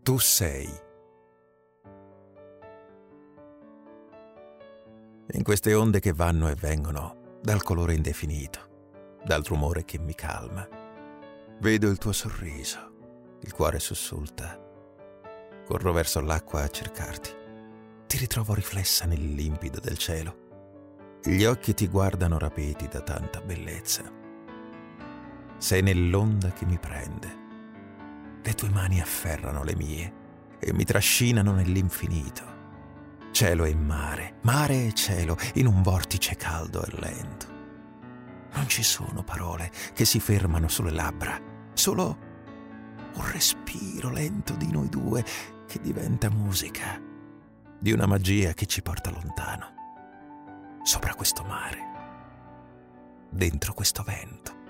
Tu sei. In queste onde che vanno e vengono, dal colore indefinito, dal rumore che mi calma, vedo il tuo sorriso, il cuore sussulta. Corro verso l'acqua a cercarti. Ti ritrovo riflessa nel limpido del cielo. Gli occhi ti guardano rapiti da tanta bellezza. Sei nell'onda che mi prende. Le tue mani afferrano le mie e mi trascinano nell'infinito. Cielo e mare, mare e cielo, in un vortice caldo e lento. Non ci sono parole che si fermano sulle labbra, solo un respiro lento di noi due che diventa musica, di una magia che ci porta lontano, sopra questo mare, dentro questo vento.